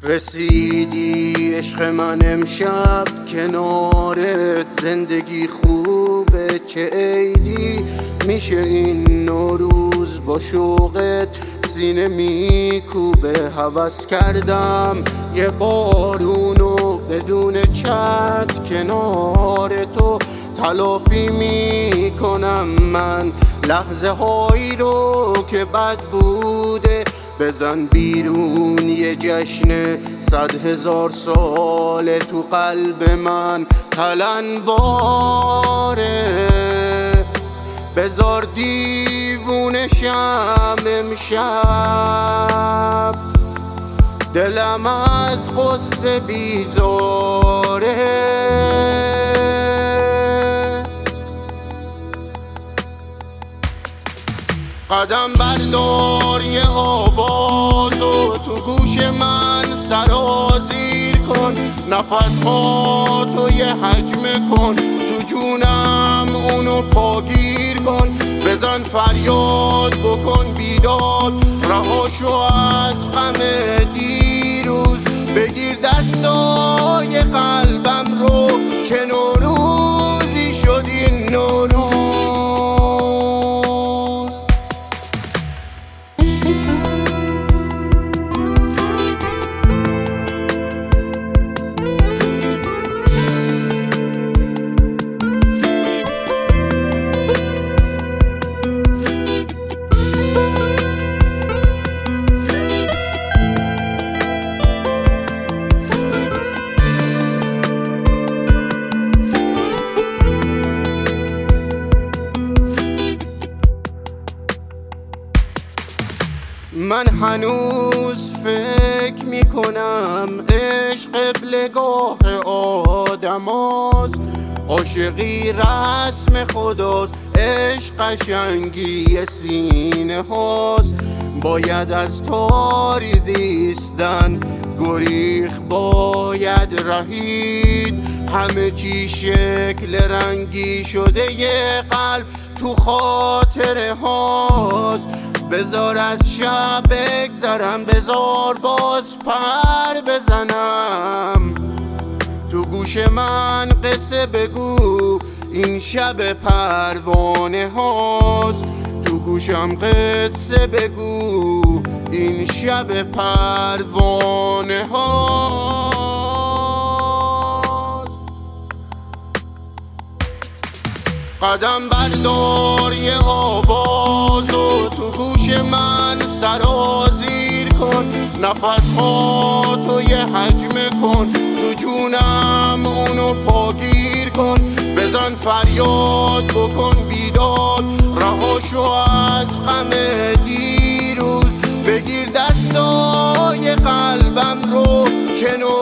رسیدی عشق من امشب کنارت، زندگی خوبه چه عیدی میشه این نوروز با شوقت، سینه میکوبه هوس کردم یه بارونو بدون چت کنار تو تلافی میکنم من لحظه هایی رو که بد بوده، بزن بیرون یه جشن 100,000 ساله تو قلب من تلنباره، بزار دیوونشم امشب، دلم از قصه بیزاره. قدم بردار یه آوازو تو گوش من سرازیر کن، نفس ها تو یه حجم کن، تو جونم اونو پاگیر کن، بزن فریاد بکن بیداد، رهاشو از غم دیروز، بگیر دستای قلبم رو که نوروزی شد این نوروز. من هنوز فکر میکنم عشق قبلگاه آدم هاست، عاشقی رسم خداست، عشق قشنگی سینه هاست، باید از تاری زیستن گریخ باید رهید، همه چی شکل رنگی شده یه قلب تو خاطره هاست، بذار از شب بگذرم، بذار باز پر بزنم، تو گوش من قصه بگو این شب پروانه هاست، تو گوشم قصه بگو این شب پروانه هاست. قدم بردار یه آوازو تو گوش من سرازیر کن، نفس ها تو یه حجم کن، تو جونم اونو پاگیر کن، بزن فریاد بکن بیداد، رهاشو از غم دیروز، بگیر دستای قلبم رو که